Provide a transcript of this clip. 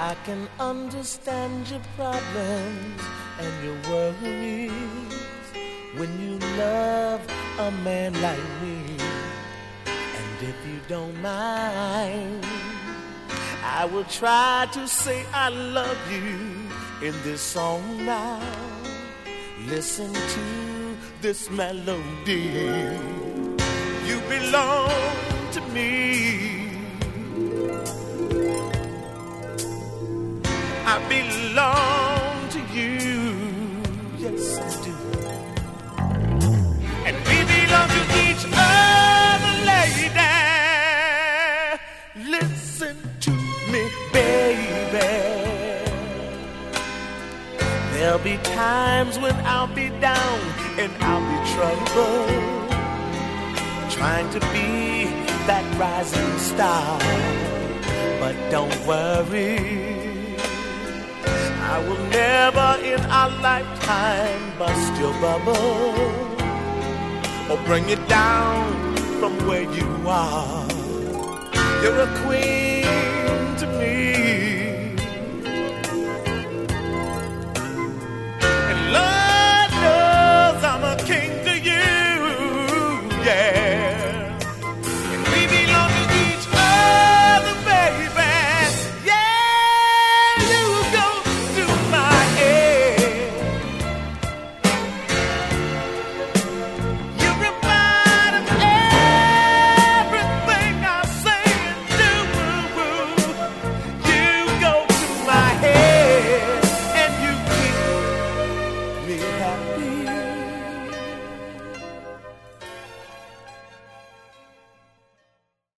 I can understand your problems and your worries when you love a man like me. And if you don't mind, I will try to say I love you in this song now. Listen to this melody. You belong to me. I belong to you. Yes, I do. And we belong to each other, lady. Listen to me, baby. There'll be times when I'll be down and I'll be troubled, trying to be that rising star. But don't worry, I will never in our lifetime bust your bubble or bring you down from where you are. You're a queen to me, and Lord knows I'm a king to you, yeah. And we belong to each other, baby. Yeah, you go through my head. You remind of everything I say and do. You go through my head and you keep me happy.